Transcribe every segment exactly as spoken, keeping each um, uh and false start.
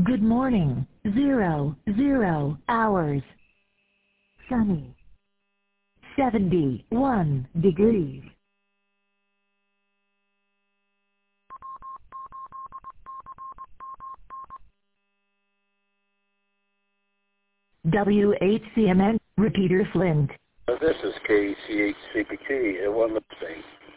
Good morning. Zero, zero hours. Sunny. seventy-one degrees. W H C M N, Repeater Flint. Uh, This is K C H C P T at one thing.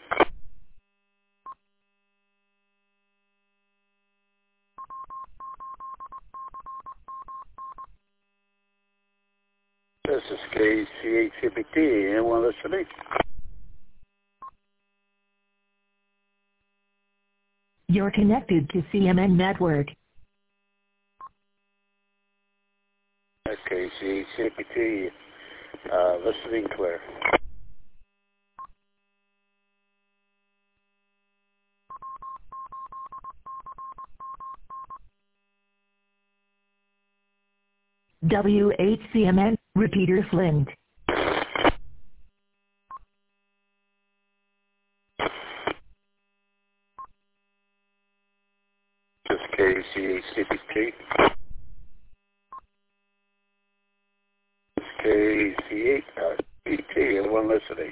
This is K C H C P T and one listening. You're connected to C M N Network. K C H C P T, uh, listening clear. W H C M N, Repeater Flint. This is K C H C P T. This is K C H C P T and one listening.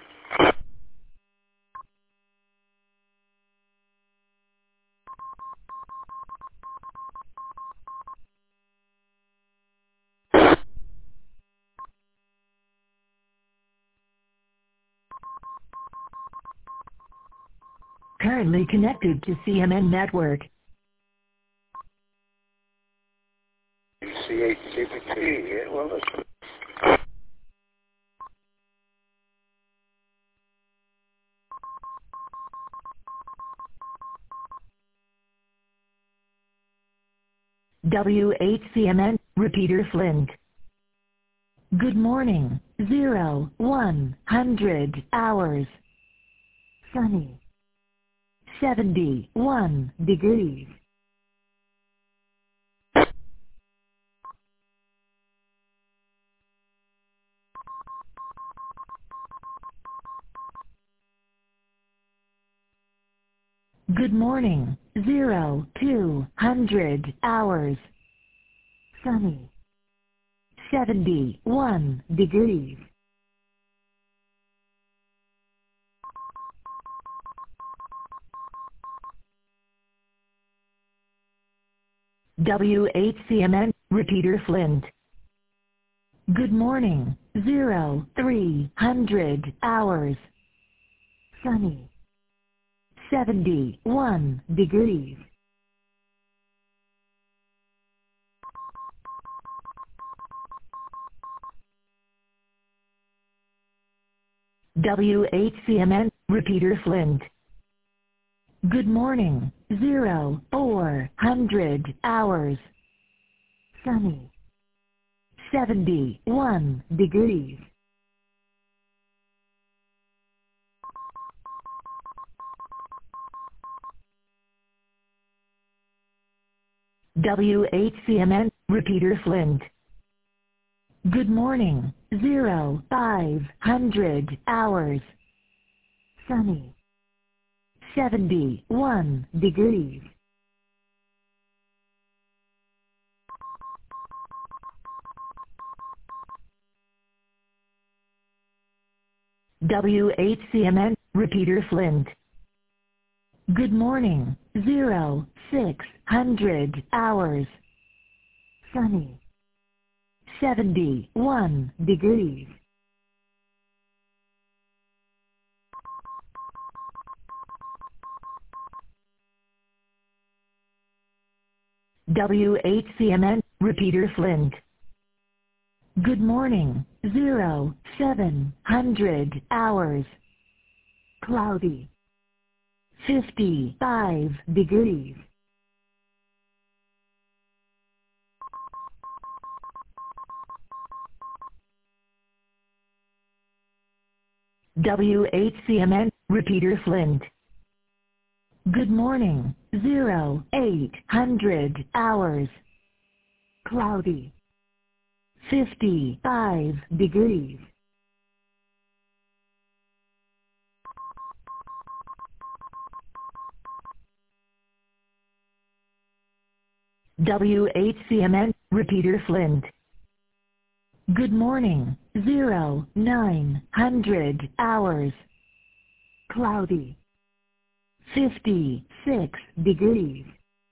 Currently connected to C M N Network. K C H C P T and one listening. W H C M N, Repeater Flint. Good morning. Zero, one hundred hours. Sunny. seventy-one degrees. Good morning. Zero, two hundred hours. Sunny. seventy-one degrees. W H C M N, Repeater Flint. Good morning. Zero, three hundred hours. Sunny. seventy-one degrees. W H C M N, Repeater Flint. Good morning. Zero, four hundred hours. Sunny. seventy-one degrees. W H C M N, Repeater Flint. Good morning. Zero, five hundred hours. Sunny. seventy-one degrees. W H C M N, Repeater Flint. Good morning. Zero, six hundred hours. Sunny. seventy-one degrees. W H C M N, Repeater Flint. Good morning. Zero, seven hundred hours. Cloudy. fifty-five degrees. W H C M N, Repeater Flint. Good morning. Zero, eight hundred hours. Cloudy. fifty-five degrees. W H C M N, repeater Flint. Good morning, zero, nine hundred hours. Cloudy. fifty-six degrees.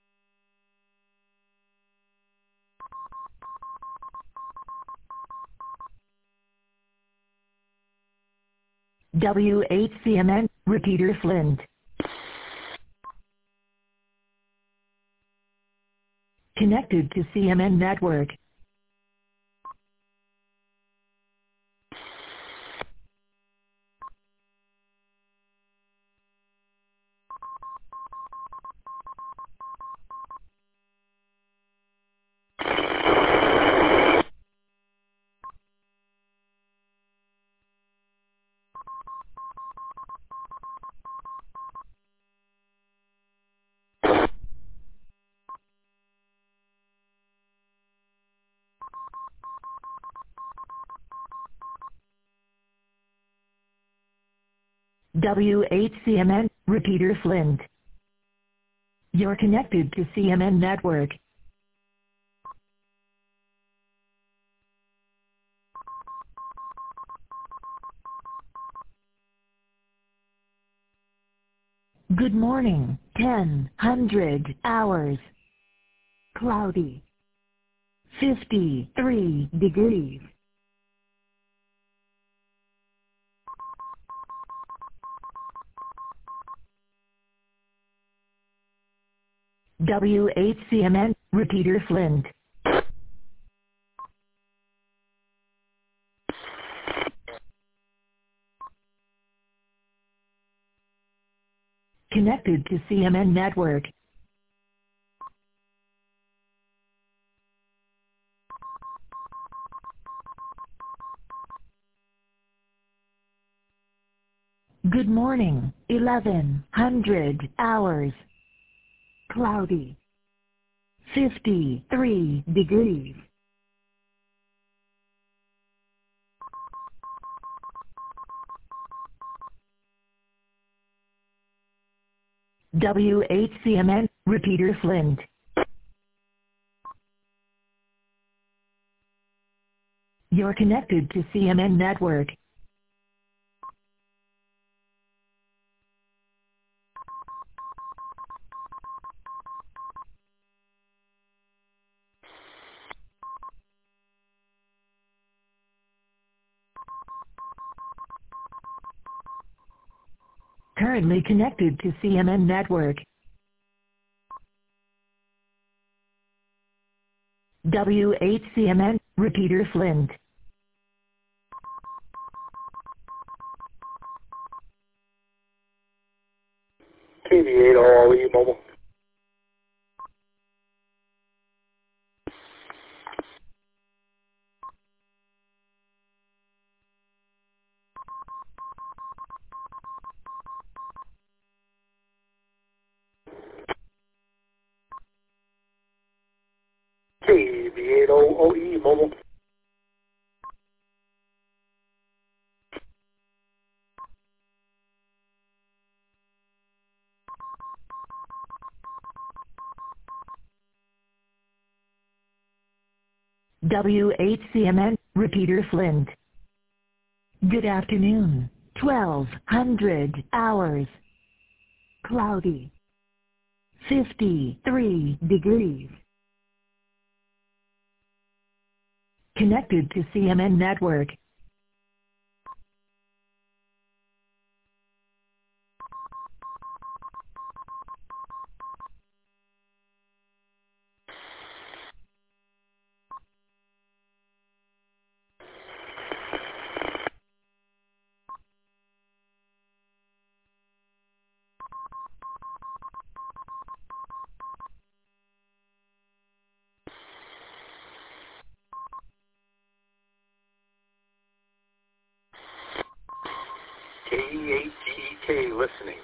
W H C M N, repeater Flint. Connected to C M N network. W H C M N, repeater Flint. You're connected to C M N network. Good morning, ten hundred hours. Cloudy. fifty-three degrees. W H C M N, repeater Flint. Connected to C M N network. Good morning, eleven hundred hours. Cloudy. fifty-three degrees. W H C M N, repeater Flint. You're connected to C M N network. Currently connected to C M N network. W H C M N, repeater Flint. K B eight O O E mobile. K B eight O O E mobile. W H C M N, repeater Flint. Good afternoon, twelve hundred hours. Cloudy. fifty-three degrees. Connected to C M N network. K E eight G E K listening.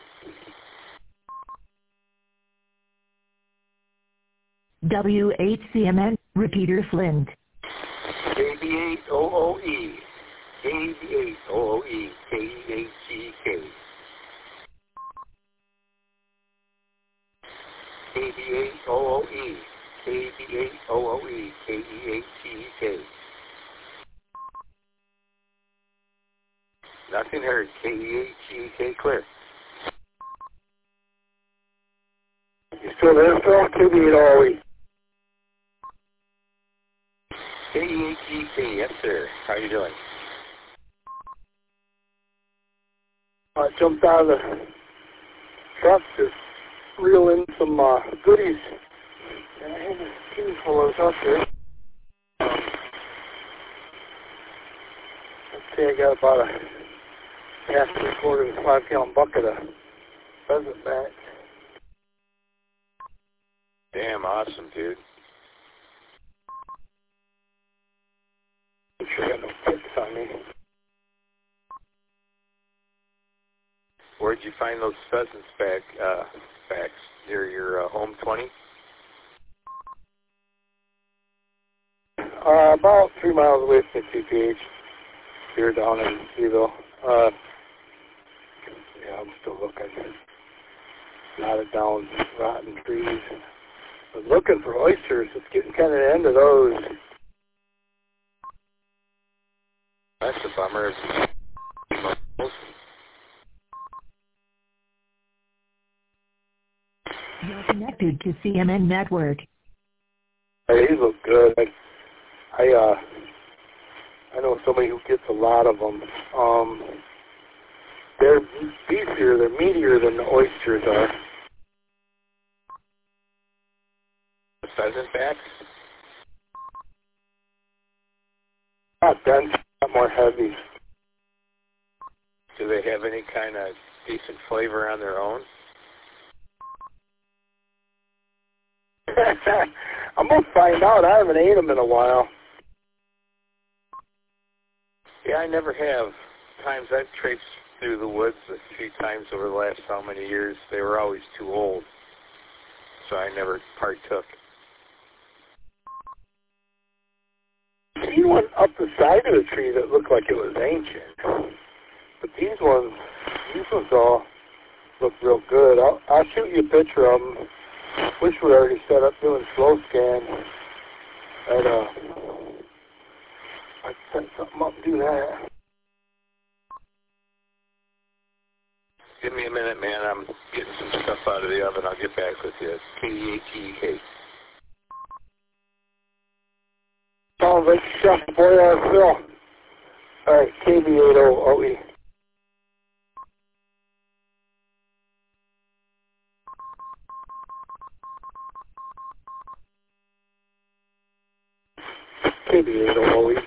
W H C M N, repeater Flint. K B eight O O E. K B eight O O E. K E eight G E K. K B eight O O E. K B eight O O E, K E eight T E K. Nothing heard. K E eight T E K clear. You still there, Phil? K B eight O O E. K E eight T E K, yes sir. How you doing? I jumped out of the truck to reel in some uh, goodies. And I had a team full of us out there. Um, let's see, I got about a half three quarters of a five gallon bucket of pheasant back. Damn awesome, dude. I'm sure I got no pits on me. Where'd you find those pheasants back, uh, backs? Near your uh, home twenty? Uh, about three miles away from the T P H, here down in Seville. Uh, yeah, I'm still looking. Knotted down, rotten trees. I was looking for oysters. It's getting kind of the end of those. That's a bummer. You're connected to C M N Network. Hey, these look good. I, I, uh, I know somebody who gets a lot of them. Um, they're beefier, they're meatier than the oysters are. The pheasant backs? Not dense, not more heavy. Do they have any kind of decent flavor on their own? I'm going to find out. I haven't ate them in a while. Yeah, I never have. Times I've traipsed through the woods a few times over the last how many years, they were always too old. So I never partook. I seen one up the side of the tree that looked like it was ancient. But these ones, these ones all look real good. I'll, I'll shoot you a picture of them. Wish we already set up doing slow scan. I'd, uh, I'd set something up and do that. Give me a minute, man. I'm getting some stuff out of the oven. I'll get back with you. K E eight T E K. Sounds like Chef Boyard Phil. All right, K B eight O O E. K B eight O O E.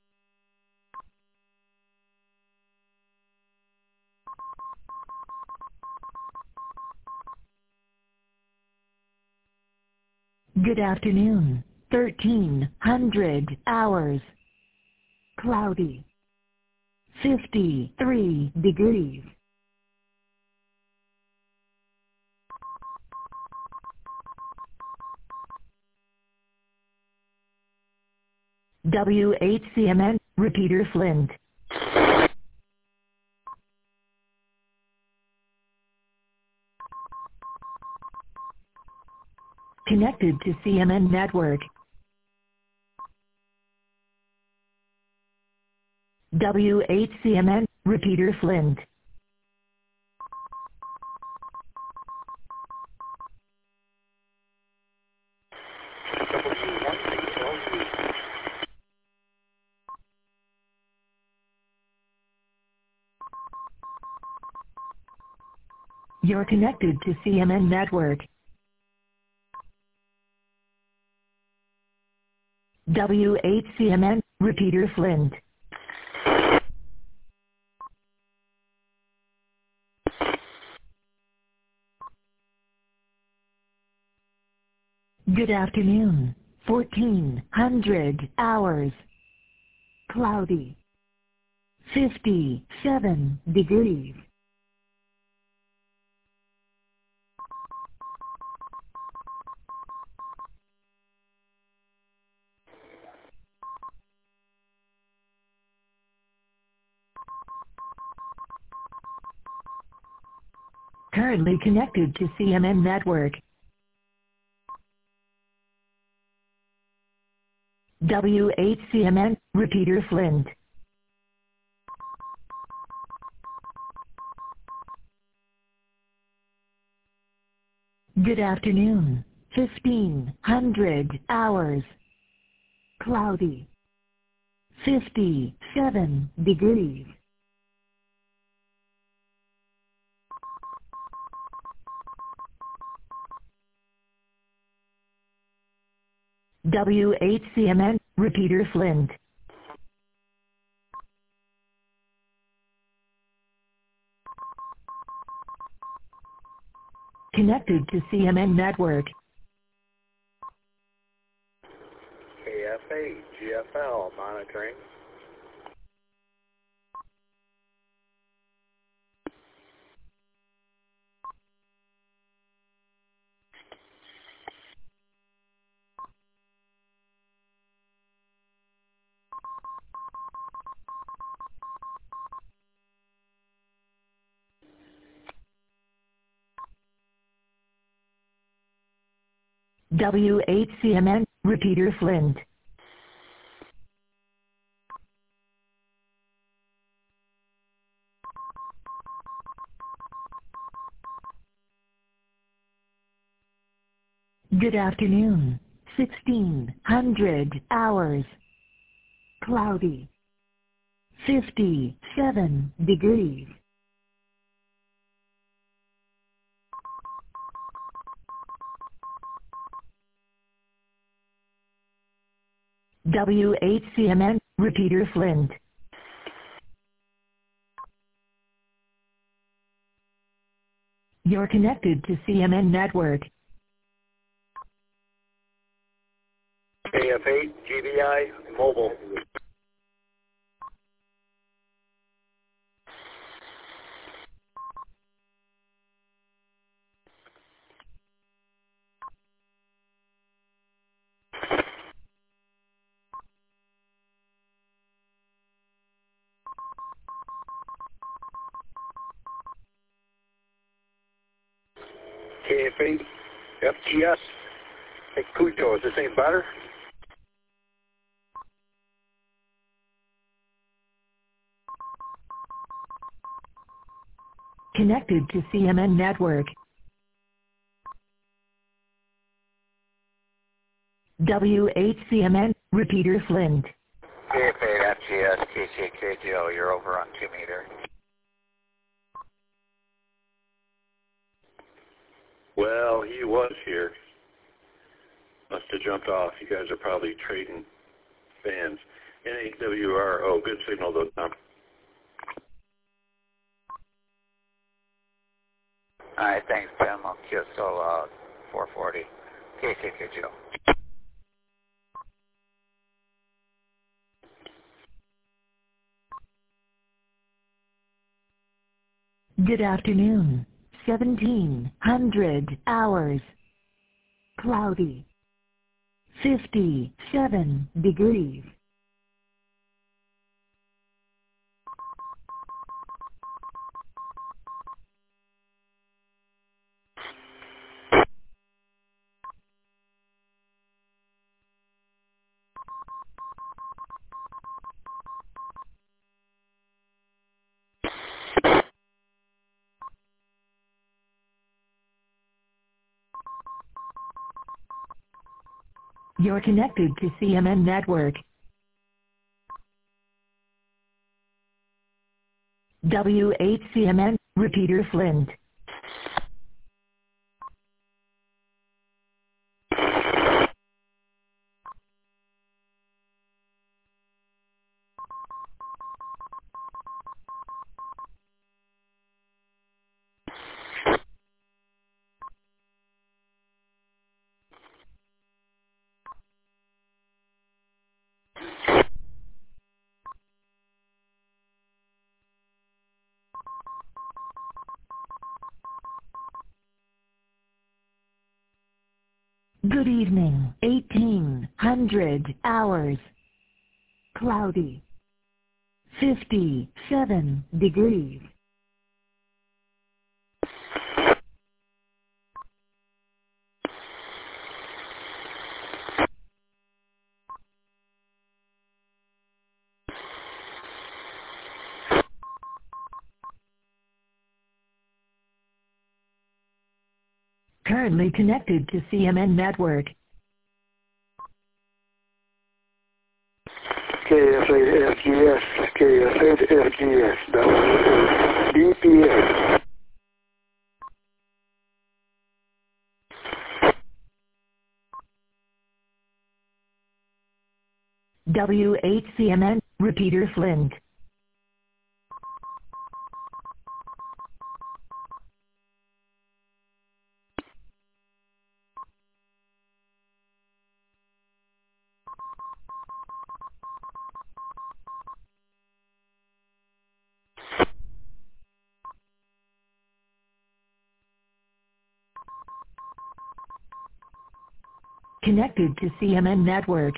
Good afternoon. thirteen hundred hours. Cloudy. fifty-three degrees. W H C M N, Repeater Flint. Connected to C M N Network. W H C M N, Repeater Flint. You're connected to C M N Network. W H C M N, Repeater Flint. Good afternoon. fourteen hundred hours. Cloudy. fifty-seven degrees. Currently connected to C M N Network. W H C M N, repeater Flint. Good afternoon. fifteen hundred hours. Cloudy. fifty-seven degrees. W H C M N, repeater Flint. Connected to C M N network. K F A, G F L, monitoring. W H C M N, repeater Flint. Good afternoon. sixteen hundred hours. Cloudy. fifty-seven degrees. W H C M N, repeater Flint. You're connected to C M N network. K F eight, G B I, mobile. K F eight, F G S. Hey, Cujo, is this any better? Connected to C M N network. W H C M N, repeater Flint. K F eight, F G S, K K K G O, you're over on two meter. Well, he was here. Must have jumped off. You guys are probably trading fans. N A W R, oh, good signal though, Tom. All right, thanks, Tim. I'll Q S L uh, four forty, K K K G O. Good afternoon. seventeen hundred hours. Cloudy. fifty-seven degrees. You're connected to C M N network. W H C M N, repeater Flint. Good evening. eighteen hundred hours. Cloudy. fifty-seven degrees. Currently connected to C M N network. K F eight F G S, K F eight F G S, W B P A. W eight C M N, repeater Flint. Connected to C M N network.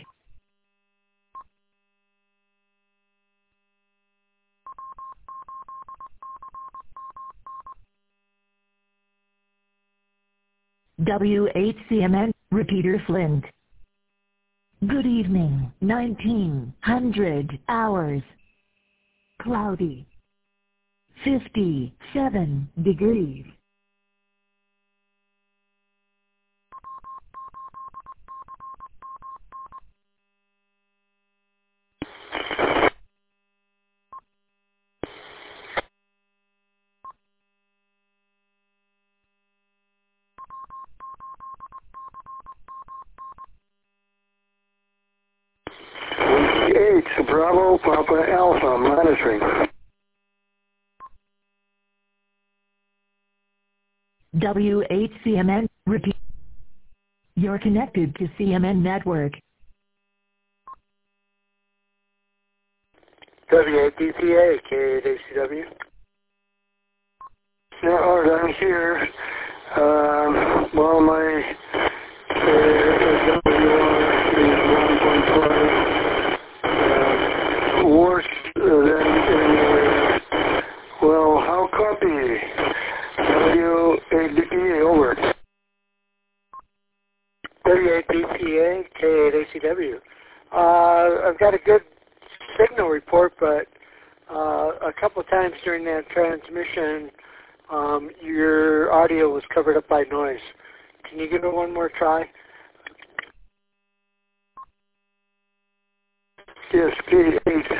W eight C M N, repeater Flint. Good evening, nineteen hundred hours. Cloudy. fifty-seven degrees. eight, Bravo, Papa Alpha, monitoring. W eight C M N, repeat. You're connected to C M N network. W eight B P A, K eight A C W. Yeah, all right, I'm here. Um, well, my uh, W R is one point five. Uh, worse than anywhere. Well, how copy? W eight B P A, over. W eight B P A, K eight A C W. Uh, I've got a good signal report, but uh, a couple of times during that transmission, um, your audio was covered up by noise. Can you give it one more try? Yes, K eight.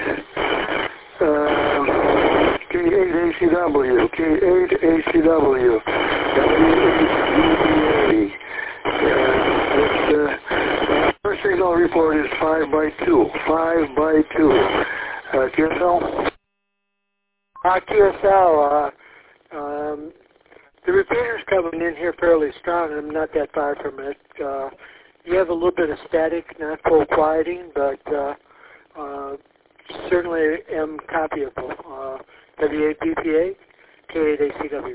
Um, K eight A C W. K eight A C W. W eight B P A. Uh, uh, first signal report is five by two. five by two. Uh, Q S L? Uh, Q S L, uh, um, the repeater's coming in here fairly strong. I'm not that far from it. Uh, you have a little bit of static, not full quieting, but uh, uh, certainly am copyable. Uh, W eight B P A, K eight A C W.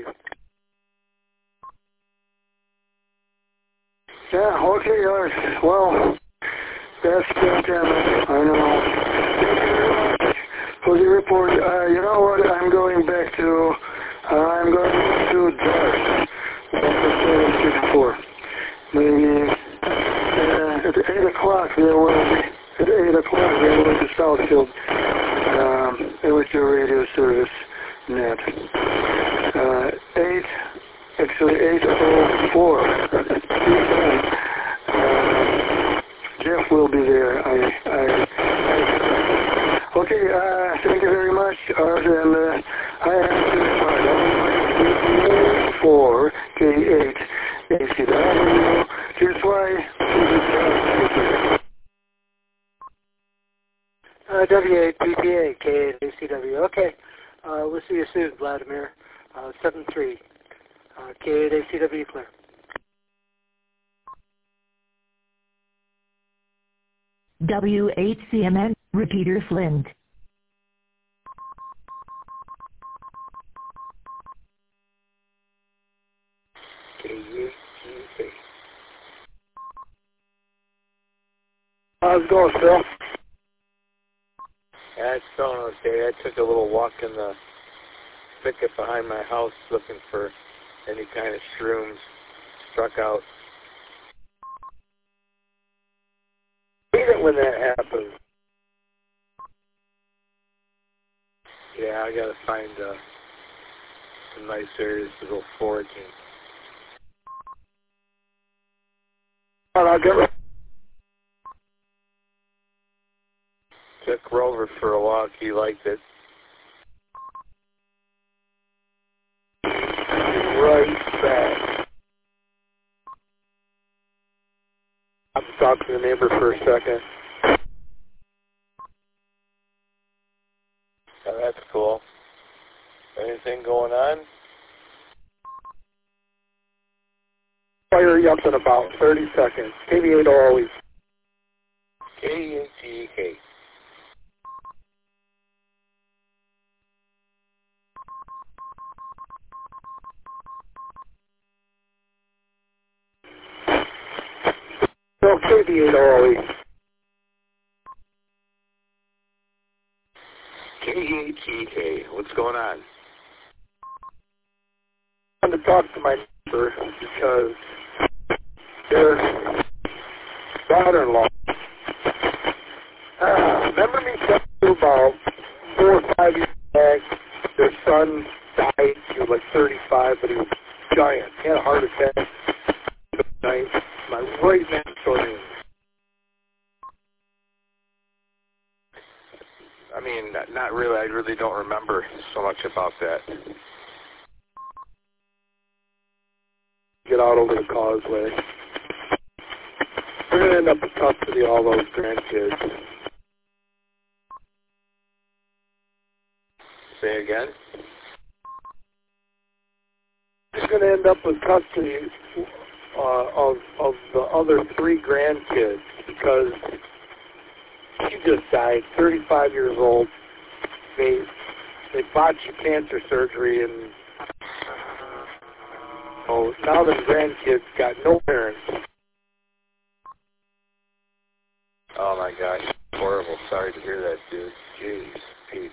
Yeah, okay, all right. Well, that's fantastic. I know. Thank you very much for the report. Uh, you know what? I'm going back to, uh, I'm going to Dart. seven sixty-four. Maybe uh, at eight o'clock there will be, at eight o'clock there will be Southfield. Um, it was your radio service net. Uh, eight, actually eight oh four. uh, Jeff will be there. I, I, I okay, uh, thank you very much. Uh, and uh, I have four K eight A C W. Here's why. Uh, W eight B P A, K eight A C W. Okay, uh, we'll see you soon, Vladimir. Uh, seven three, uh, K eight A C W, clear. W eight C M N, repeater Flint. K U G A. How's it going, Phil? Yeah, it's going okay. I took a little walk in the thicket behind my house looking for any kind of shrooms. Struck out. I hate it when that happens. Yeah, I gotta find uh, some nice areas to go foraging. And I'll get ready. Took Rover for a walk. He liked it. Right back. I'm talking to the neighbor for a second. Oh, that's cool. Anything going on? Fire you up in about thirty seconds. K V eight always. K A T E K. No, K V eight always. K A T K. What's going on? I'm going to talk to my neighbor because their daughter-in-law. Uh, remember me telling you about four or five years back, their son died. He was like thirty-five, but he was giant. He had a heart attack. Night. My right next door neighbor. I mean, not, not really. I really don't remember so much about that. Get out over the causeway. We're going to end up in custody of all those grandkids. Say again? We're going to end up with custody uh, of, of the other three grandkids because she just died, thirty-five years old. They, they botched cancer surgery, and oh, now the grandkids got no parents. Oh my gosh, horrible. Sorry to hear that, dude. Jeez, Pete.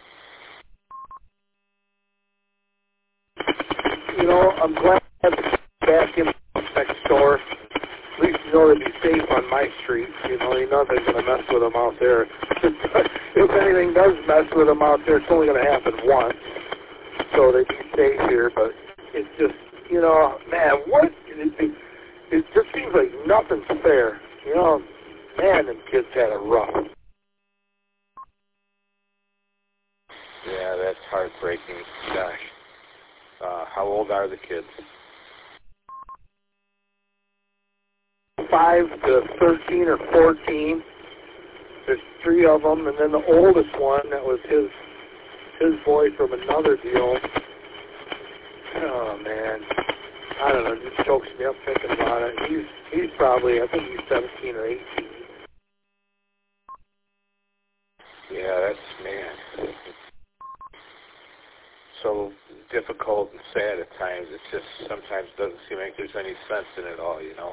You know, I'm glad to have back in next door. At least you know they'd be safe on my street. You know, you know they're going to mess with them out there. If anything does mess with them out there, it's only going to happen once. So they'd be safe here, but it's just, you know, man, what? It, it, it just seems like nothing's fair. You know, man, them kids had it rough. Yeah, that's heartbreaking. Gosh. Uh, how old are the kids? five to thirteen or fourteen. There's three of them, and then the oldest one, that was his his boy from another deal. Oh, man. I don't know, it just chokes me up thinking about it. He's, he's probably, I think he's seventeen or eighteen. Yeah, that's, man, so difficult and sad at times. It just sometimes doesn't seem like there's any sense in it all, you know?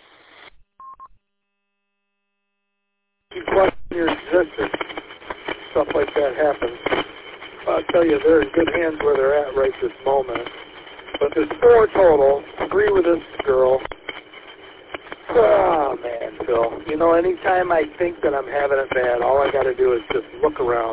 You question your existence. Stuff like that happens. I'll tell you, they're in good hands where they're at right this moment. But there's four total, three with this girl. Oh, man, Phil. You know, anytime I think that I'm having it bad, all I got to do is just look around.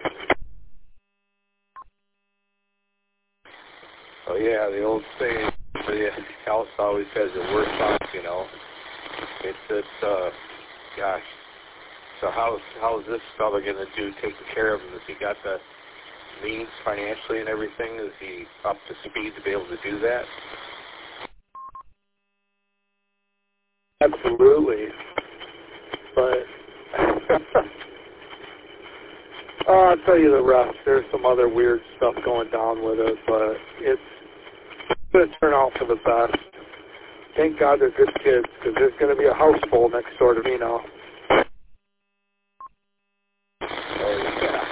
Oh, yeah, the old saying, the house always has the worst thoughts, you know? It's, it's, uh, gosh. So how's, how's this fella going to do taking care of him? Has he got the means financially and everything? Is he up to speed to be able to do that? Absolutely. But oh, I'll tell you the rest. There's some other weird stuff going down with it, but it's going to turn out for the best. Thank God they're good kids, because there's going to be a house full next door to me now. Oh, yeah.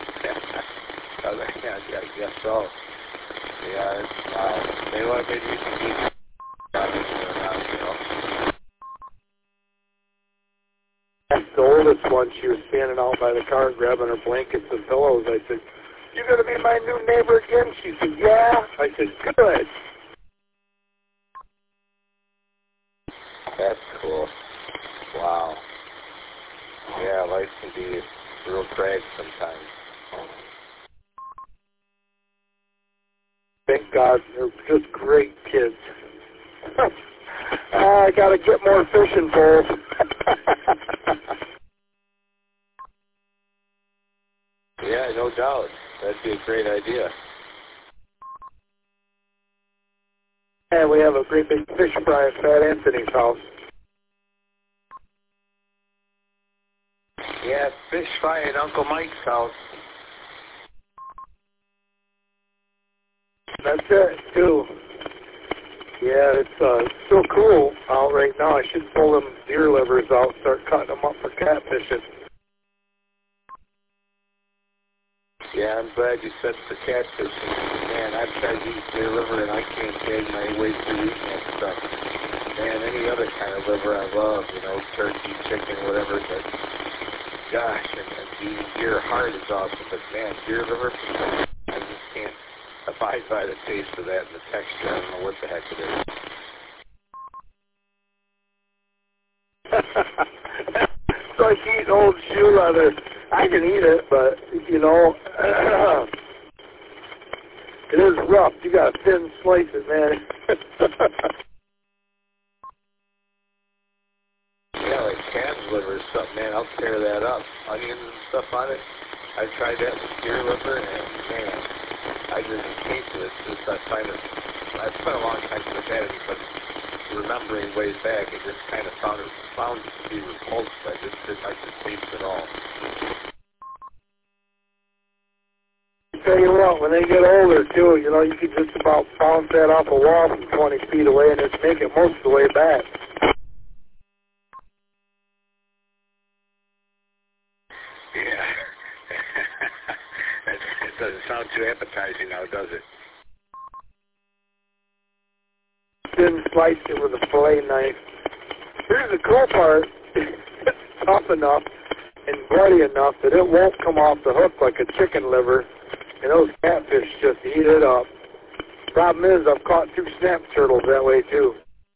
Yeah, I guess so. Yeah, it's, uh, they want maybe you can keep you know. The oldest one, she was standing out by the car grabbing her blankets and pillows. I said, "You going to be my new neighbor again?" She said, "Yeah." I said, "Good." That's cool. Wow. Yeah, life can be real drag sometimes. Thank God, they're just great kids. I got to get more fishing poles. Yeah, no doubt. That'd be a great idea. And we have a great big fish fry at Fat Anthony's house. Yeah, fish fry at Uncle Mike's house. That's it, too. Yeah, it's uh, still cool out right now. I should pull them deer livers out and start cutting them up for catfishing. Yeah, I'm glad you said for catfishing. Man, I've tried to eat deer liver and I can't gag my way through eating that stuff. Man, any other kind of liver I love, you know, turkey, chicken, whatever, but gosh, and, and the deer heart is awesome, but man, deer liver, I just can't abide by the taste of that and the texture. I don't know what the heck it is. It's like eating old shoe leather. I can eat it, but, you know, it is rough. You got to thin slice it, man. Yeah, like calf's liver or something, man. I'll tear that up. Onions and stuff on it. I tried that with deer liver, and man, I just hate it. It's just, I find it, I spent a long time since I've had it, but remembering way back, it just kind of found it, found it to be repulsive. I just didn't like the taste at all. Tell you what, when they get older, too, you know, you can just about bounce that off a wall from twenty feet away and just make it most of the way back. Yeah. It doesn't sound too appetizing now, does it? Then slice it with a fillet knife. Here's the cool part. It's tough enough and bloody enough that it won't come off the hook like a chicken liver, and those catfish just eat it up. Problem is, I've caught two snap turtles that way, too.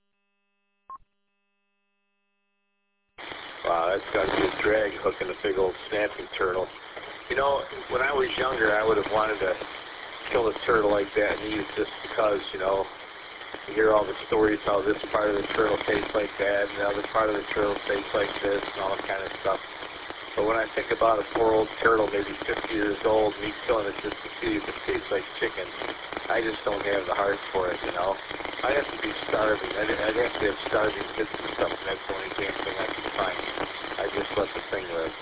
Wow, that's got to be a drag hooking a big old snapping turtle. You know, when I was younger, I would have wanted to kill a turtle like that and eat it just because, you know, you hear all the stories how this part of the turtle tastes like that and the other part of the turtle tastes like this and all that kind of stuff. But when I think about a poor old turtle, maybe fifty years old, me killing it just to see if it tastes like chicken, I just don't have the heart for it, you know. I'd have to be starving. I'd, I'd have to have starving bits and stuff, and that's the only damn thing I can find. I just let the thing live.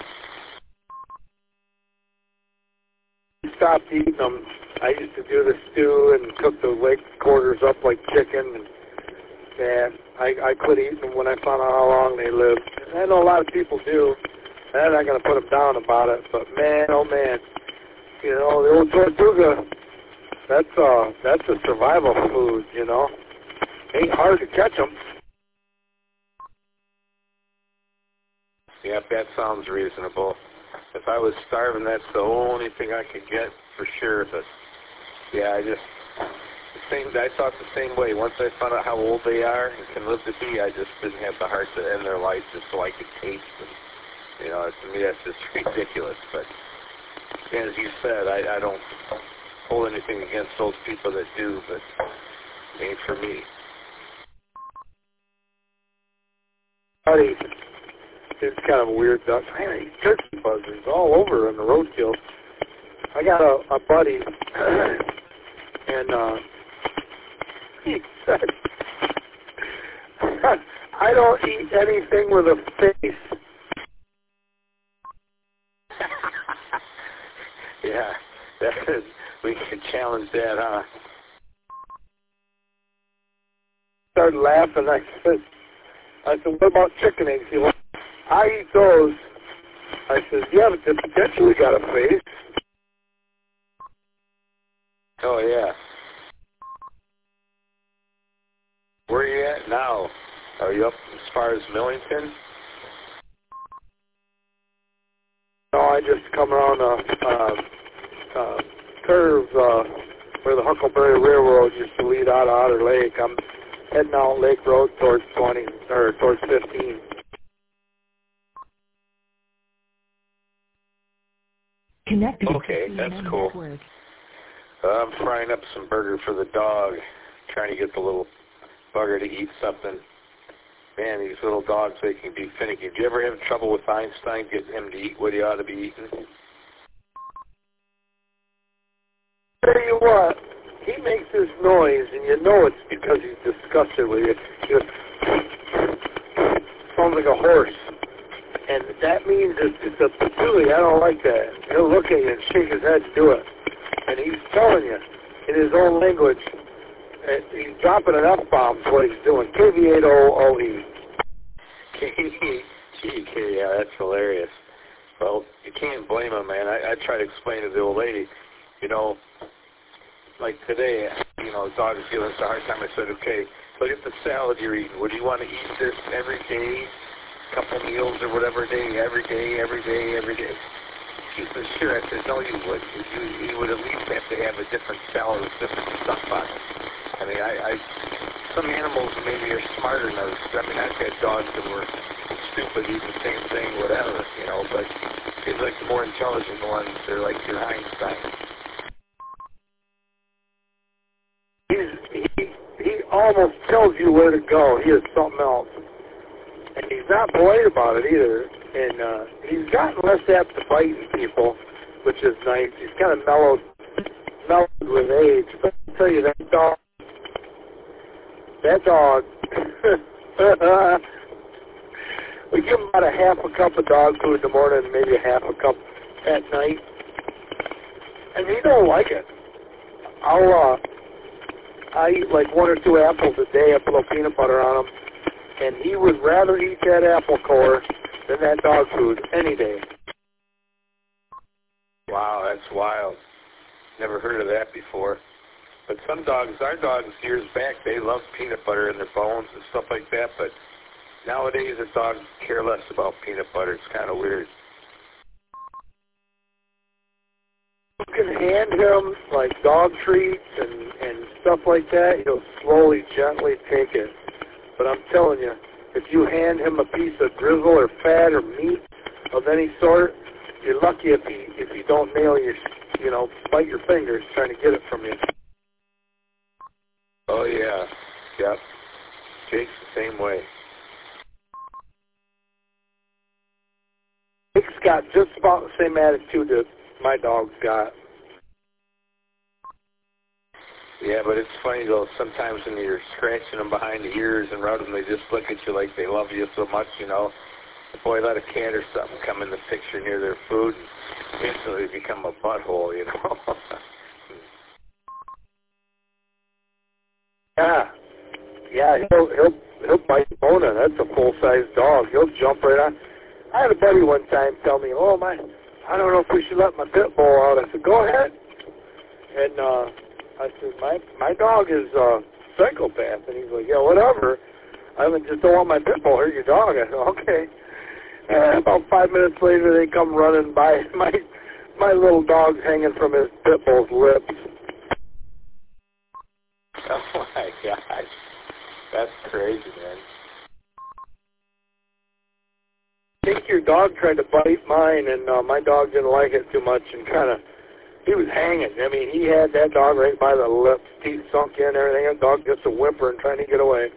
Stopped eating them. I used to do the stew and cook the leg quarters up like chicken, and man, I, I quit eating them when I found out how long they lived. I know a lot of people do, and I'm not going to put them down about it, but man, oh man, you know, the old tortuga, that's, uh, that's a survival food, you know. Ain't hard to catch them. Yep, that sounds reasonable. If I was starving, that's the only thing I could get for sure. But yeah, I just the same. I thought the same way. Once I found out how old they are and can live to be, I just didn't have the heart to end their life just so I could taste them. You know, to me that's just ridiculous. But as you said, I, I don't hold anything against those people that do, but it ain't for me. Buddy, it's kind of a weird duck. Man, these turkey buzzers all over on the roadkill. I got a, a buddy, and uh, he said, I don't eat anything with a face. Yeah, that is, we could challenge that, huh? Started laughing. I said, I said, what about chicken eggs? He went, I eat those. I said, yeah, but they potentially got a face. Oh, yeah. Where are you at now? Are you up as far as Millington? No, I just come around a uh, uh, curve uh, where the Huckleberry Railroad used to lead out of Otter Lake. I'm heading out Lake Road towards twenty or towards fifteen. Connected. Okay, that's cool. Network. Uh, I'm frying up some burger for the dog, trying to get the little bugger to eat something. Man, these little dogs, they can be finicky. Do you ever have trouble with Einstein getting him to eat what he ought to be eating? Tell you what, he makes this noise, and you know it's because he's disgusted with you. He just sounds like a horse. And that means it's, it's a patooey. I don't like that. He'll look at you and shake his head to do it. And he's telling you in his own language, and he's dropping an F-bomb is what he's doing. K V eight O O E. K V eight O, yeah, that's hilarious. Well, you can't blame him, man. I, I try to explain to the old lady, you know, like today, you know, the dog is giving us a hard time. I said, okay, look at the salad you're eating. Would you want to eat this every day, couple meals or whatever day, every day, every day, every day? She said, sure. I said, no, you would. You, you would at least have to have a different salad with different stuff on it. I mean, I, I some animals maybe are smarter than others. I mean, I've had dogs that were stupid, eat the same thing, whatever, you know, but it's like the more intelligent ones, they're like your Einstein. He's, he, he almost tells you where to go. He is something else. And he's not polite about it either. And uh, he's gotten less apt to biting people, which is nice. He's kind of mellowed, mellowed with age. But I'll tell you, that dog, that dog, we give him about a half a cup of dog food in the morning and maybe a half a cup at night. And he don't like it. I'll, uh, I eat like one or two apples a day. I put a little peanut butter on them. And he would rather eat that apple core than that dog food any day. Wow, that's wild. Never heard of that before. But some dogs, our dogs years back, they love peanut butter in their bones and stuff like that. But nowadays, the dogs care less about peanut butter. It's kind of weird. You can hand him like dog treats and, and stuff like that. He'll slowly, gently take it. But I'm telling you, if you hand him a piece of grizzle or fat or meat of any sort, you're lucky if he if you don't nail your, you know, bite your fingers trying to get it from you. Oh yeah, yep. Jake's the same way. Jake's got just about the same attitude that my dog's got. Yeah, but it's funny though, sometimes when you're scratching them behind the ears and rubbing them, they just look at you like they love you so much, you know. Boy, let a cat or something come in the picture near their food and instantly become a butthole, you know. Yeah. Yeah, he'll, he'll, he'll bite Mona. That's a full-size dog. He'll jump right on. I had a buddy one time tell me, oh, my, I don't know if we should let my pit bull out. I said, go ahead. And, uh, I said, my my dog is a psychopath. And he's like, yeah, whatever. I mean, just don't want my pit bull hurt your dog. I said, okay. And about five minutes later, they come running by. My my little dog's hanging from his pit bull's lips. Oh, my gosh. That's crazy, man. I think your dog tried to bite mine, and uh, my dog didn't like it too much and kind of, he was hanging. I mean, he had that dog right by the lips, teeth sunk in, everything. That dog just a whimpering trying to get away.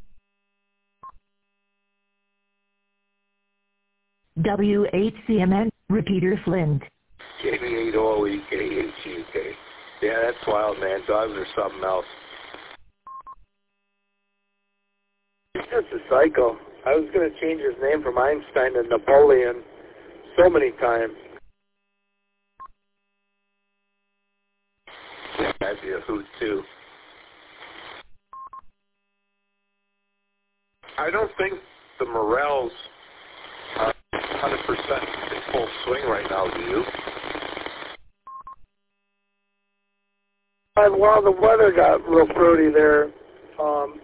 W H C M N, Repeater Flint. K V eight O E K H U K. Yeah, that's wild, man. Dogs are something else. He's just a psycho. I was going to change his name from Einstein to Napoleon so many times. Yeah, that'd be a hoot, too. I don't think the Morels are one hundred percent in full swing right now, do you? And while the weather got real fruity there, um,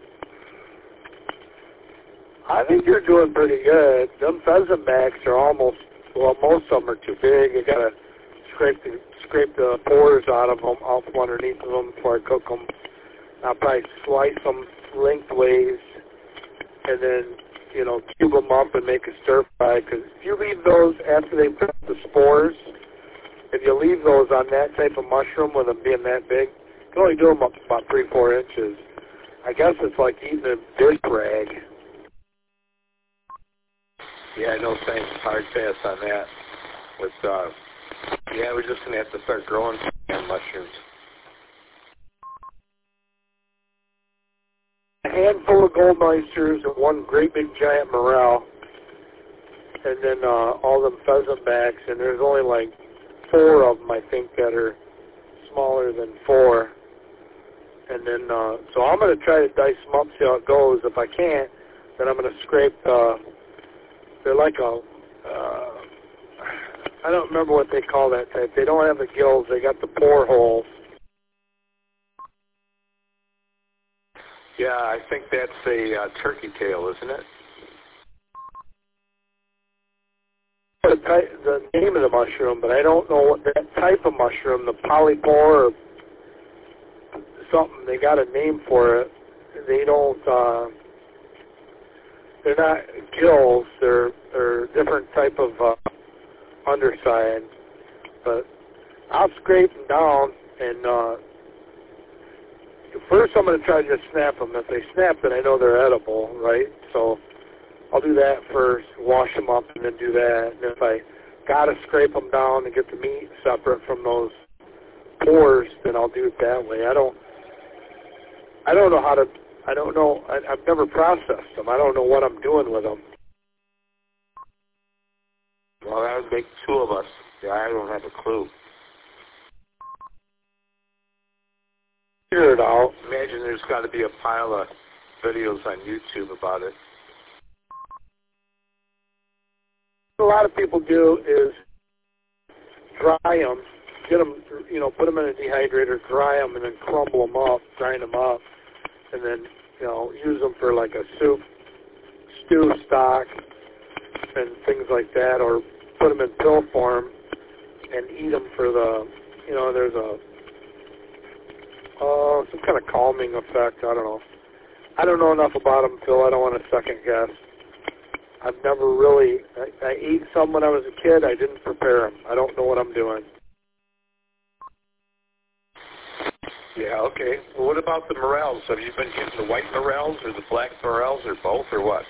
I think you're doing pretty good. Them pheasant backs are almost, well, most of them are too big. You got to scrape the scrape the pores out of them, off from underneath of them before I cook them. I'll probably slice them lengthways and then, you know, cube them up and make a stir fry. Because if you leave those after they put the spores, if you leave those on that type of mushroom with them being that big, you can only do them up about three, four inches. I guess it's like eating a dish rag. Yeah, no thanks. Hard pass on that. With, uh, yeah, we're just going to have to start growing mushrooms. A handful of gold oysters and one great big giant morel, and then uh, all them pheasant backs, and there's only like four of them, I think, that are smaller than four. And then, uh, so I'm going to try to dice them up, see how it goes. If I can't, then I'm going to scrape, uh, they're like a, uh, I don't remember what they call that type. They don't have the gills, they got the pore holes. Yeah, I think that's a uh, turkey tail, isn't it? The, type, the name of the mushroom, but I don't know what that type of mushroom, the polypore or something, they got a name for it. They don't, uh, they're not gills, they're, they're a different type of uh, underside. But I'll scrape them down, and uh, first I'm going to try to just snap them. If they snap, then I know they're edible, right? So I'll do that first, wash them up, and then do that. And if I got to scrape them down and get the meat separate from those pores, then I'll do it that way. I don't, I don't know how to, I don't know, I, I've never processed them. I don't know what I'm doing with them. Well, that would make two of us. Yeah, I don't have a clue. Figure it out. Imagine there's got to be a pile of videos on YouTube about it. What a lot of people do is dry them, get them, you know, put them in a dehydrator, dry them, and then crumble them up, grind them up, and then, you know, use them for like a soup, stew stock, and things like that, or put them in pill form and eat them for the, you know, there's a, uh, some kind of calming effect, I don't know. I don't know enough about them, Phil, I don't want to second guess. I've never really, I, I ate some when I was a kid, I didn't prepare them. I don't know what I'm doing. Yeah, okay. Well, what about the morels? Have you been getting the white morels or the black morels or both or what?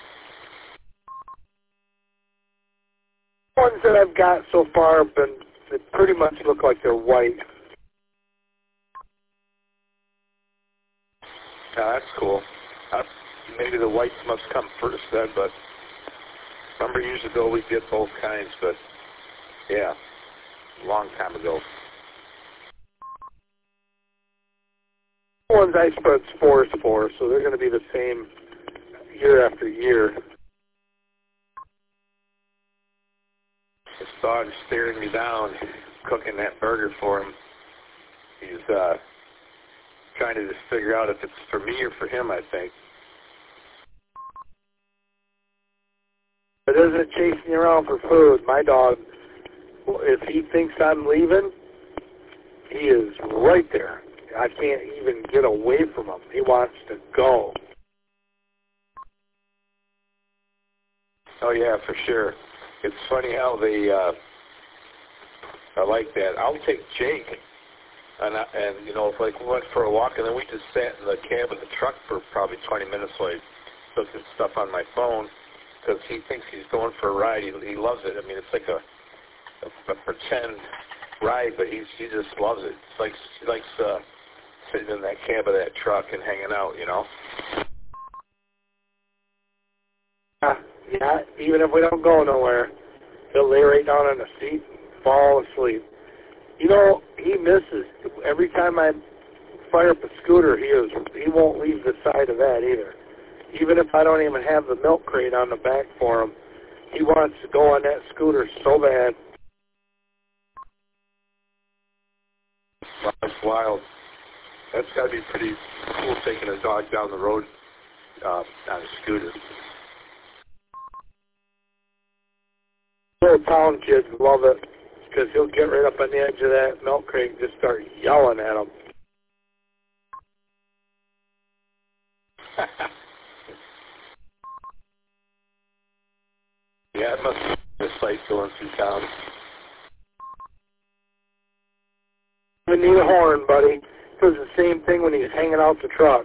The ones that I've got so far have been, they pretty much look like they're white. Yeah, that's cool. Uh, maybe the whites must come first then, but remember years ago we did both kinds, but yeah, a long time ago. The ones I spread spores for, so they're going to be the same year after year. His dog's staring me down, cooking that burger for him. He's uh, trying to just figure out if it's for me or for him, I think. It isn't chasing you around for food. My dog, if he thinks I'm leaving, he is right there. I can't even get away from him. He wants to go. Oh, yeah, for sure. It's funny how they, uh, I like that. I'll take Jake, and, I, and you know, if like we went for a walk, and then we just sat in the cab of the truck for probably twenty minutes while I took his stuff on my phone, because he thinks he's going for a ride. He, he loves it. I mean, it's like a, a, a pretend ride, but he's, he just loves it. It's like, he likes uh, sitting in that cab of that truck and hanging out, you know? Yeah, yeah, even if we don't go nowhere, he'll lay right down on the seat and fall asleep. You know, he misses. Every time I fire up a scooter, he is, he won't leave the side of that either. Even if I don't even have the milk crate on the back for him, he wants to go on that scooter so bad. That's wild. That's got to be pretty cool taking a dog down the road uh, on a scooter. Little town kids love it because he'll get right up on the edge of that milk crate and just start yelling at them. Yeah, it must be a sight going through town. You need a horn, buddy. It was the same thing when he was hanging out the truck.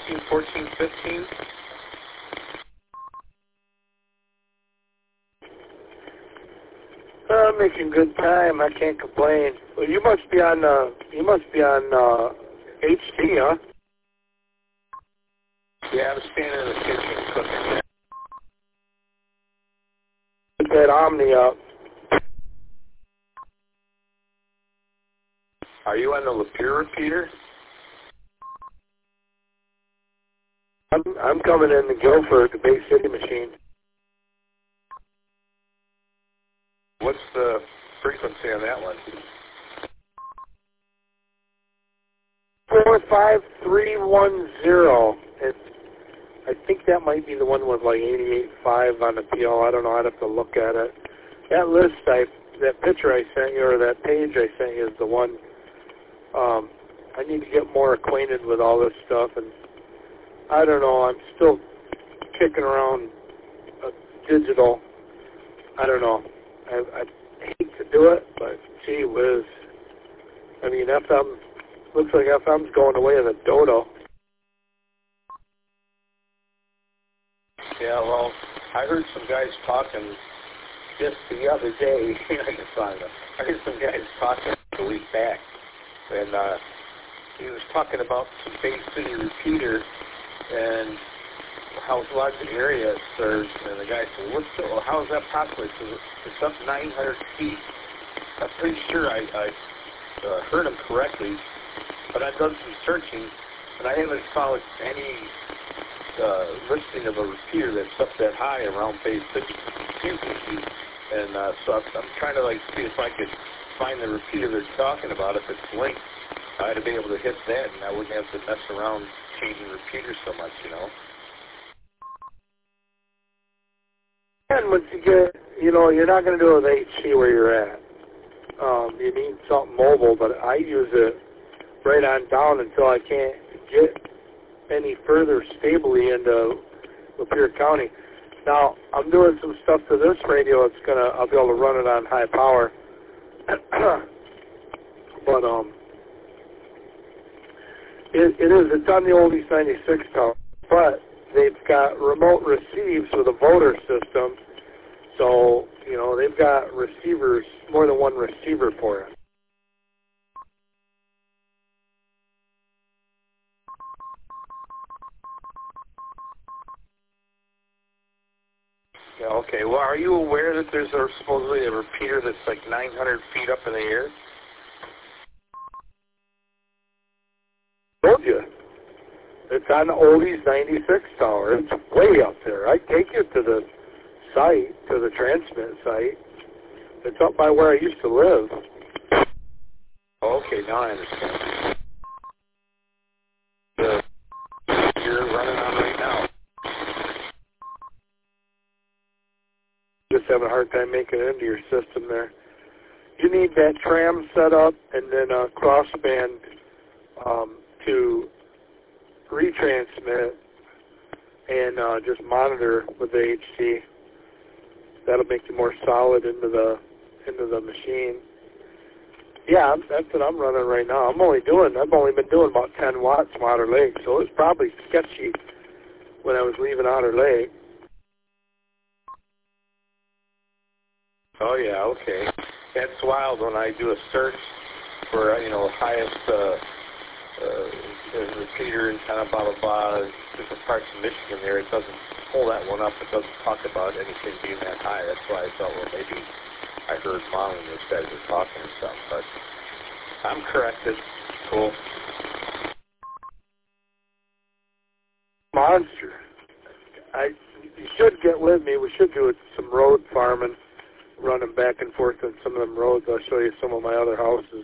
thirteen, fourteen, fifteen? Uh, making good time. I can't complain. Well, you must be on. Uh, you must be on uh, H T, huh? Yeah, I'm standing in the kitchen cooking. Put that Omni up. Are you on the Lapeer repeater? I'm, I'm coming in to Guilford, the Bay City machine. What's the frequency on that one? Four five three one zero. It's, I think that might be the one with like eighty-eight point five on the P L. I don't know. I'd have to look at it. That list, I, that picture I sent you, or that page I sent you, is the one. Um, I need to get more acquainted with all this stuff, and I don't know. I'm still kicking around uh, digital. I don't know. I, I hate to do it, but gee whiz. I mean, F M, looks like F M's going away in a dodo. Yeah, well, I heard some guys talking just the other day. I can find them. I heard some guys talking a week back, and uh, he was talking about some Bay City repeater and how large an area it serves. And the guy said, "What's the, well, how is that possible?" He said, "It's up nine hundred feet." I'm pretty sure I, I uh, heard him correctly, but I've done some searching, and I haven't found any uh, listing of a repeater that's up that high around Bay City frequency. And uh, so I'm, I'm trying to like see if I could find the repeater they're talking about. If it's linked, I'd be able to hit that, and I wouldn't have to mess around changing repeaters so much, you know. And once you get, you know, you're not going to do it with H C where you're at. Um, you need something mobile, but I use it right on down until I can't get any further stably into Lapeer County. Now, I'm doing some stuff to this radio. It's gonna, I'll be able to run it on high power. But um, it, it is. It's on the Oldies ninety-six tower, but they've got remote receives with a voter system. So, you know, they've got receivers, more than one receiver for it. Yeah, okay. Well, are you aware that there's a, supposedly a repeater that's like nine hundred feet up in the air? Told you. It's on the Oldies ninety-six tower. It's way up there. I take you to the site, to the transmit site. It's up by where I used to live. Okay, now I understand. The you're running on right now. Just having a hard time making it into your system there. You need that tram set up and then a crossband um, to retransmit and uh, just monitor with the H C. That'll make you more solid into the into the machine. Yeah, that's what I'm running right now. I'm only doing, I've only been doing about ten watts from Otter Lake, so it was probably sketchy when I was leaving Otter Lake. Oh, yeah, okay. That's wild when I do a search for, you know, highest uh, uh, repeater and kind of blah, blah, blah, different parts of Michigan there. It doesn't pull that one up. It doesn't talk about anything being that high. That's why I thought, well, maybe I heard wrong when those guys were talking or something. But I'm corrected. Cool. Monster. I, you should get with me. We should do some road farming, running back and forth on some of them roads. I'll show you some of my other houses.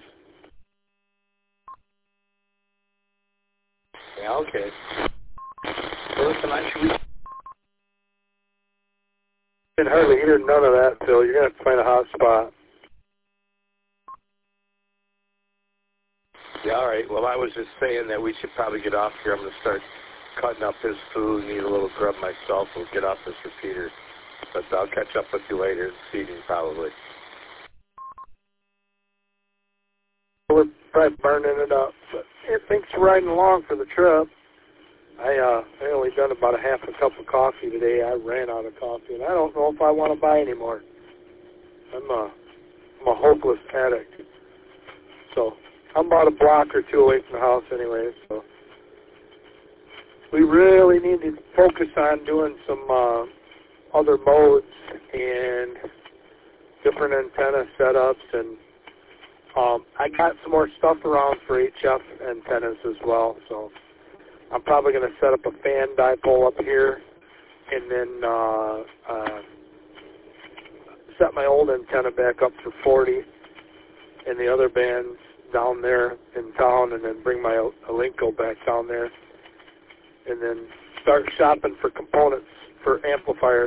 Yeah, okay. Well, listen, I should... You can hardly hear none of that, Phil. You're going to have to find a hot spot. Yeah, all right. Well, I was just saying that we should probably get off here. I'm going to start cutting up his food, need a little grub myself. We'll get off this repeater. But I'll catch up with you later this evening, probably. We're probably burning it up. But yeah, thanks for riding along for the trip. I uh, I only done about a half a cup of coffee today. I ran out of coffee, and I don't know if I want to buy any more. I'm a, I'm a hopeless addict. So I'm about a block or two away from the house anyway, so we really need to focus on doing some uh, other modes and different antenna setups. And um, I got some more stuff around for H F antennas as well, so I'm probably going to set up a fan dipole up here and then uh, uh, set my old antenna back up for forty and the other bands down there in town, and then bring my Alinco back down there, and then start shopping for components for amplifiers.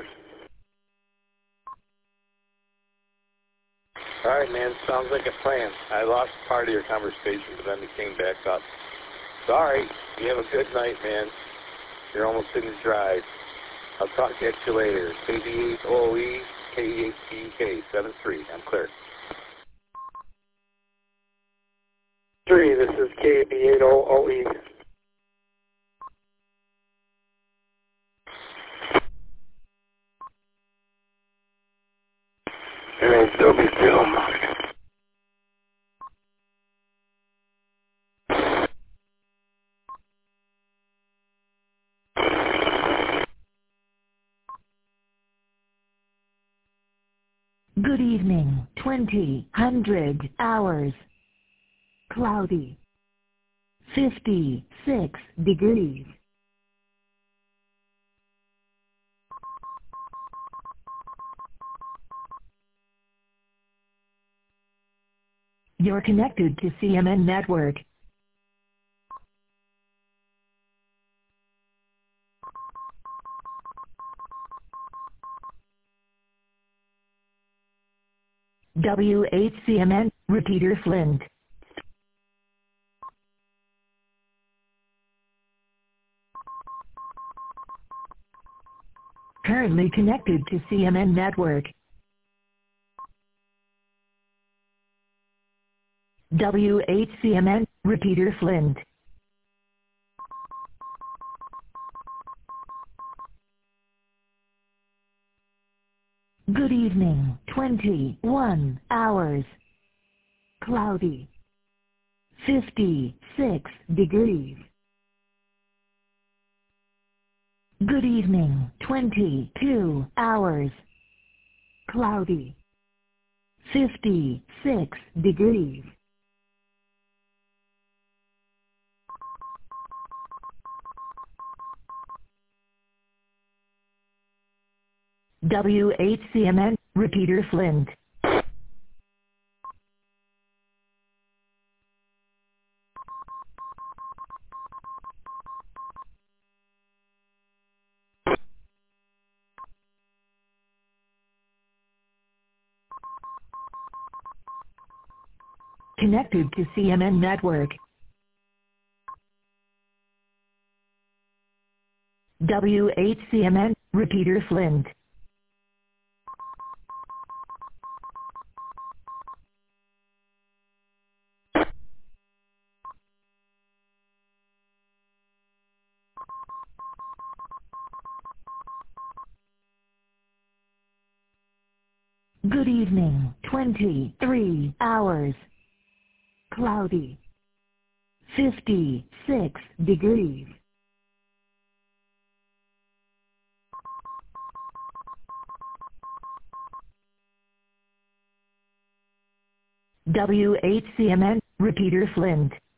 All right, man. Sounds like a plan. I lost part of your conversation, but then it came back up. Sorry. You have a good night, man. You're almost in the drive. I'll talk to you later. K B eight O O E, K E eight T E K, seven three. I'm clear. Three, this is K B eight O O E. It ain't still be still. Good evening, twenty, hundred, hours. Cloudy. fifty-six degrees. You're connected to C M N Network. W eight C M N, repeater Flint. Currently connected to C M N Network. W eight C M N, repeater Flint. Good evening, twenty-one hours. Cloudy. fifty-six degrees. Good evening, twenty-two hours. Cloudy. fifty-six degrees. W eight C M N, repeater Flint. Connected to C M N Network. W eight C M N, repeater Flint. Good evening, twenty-three hours. Cloudy. fifty-six degrees. W eight C M N, repeater Flint.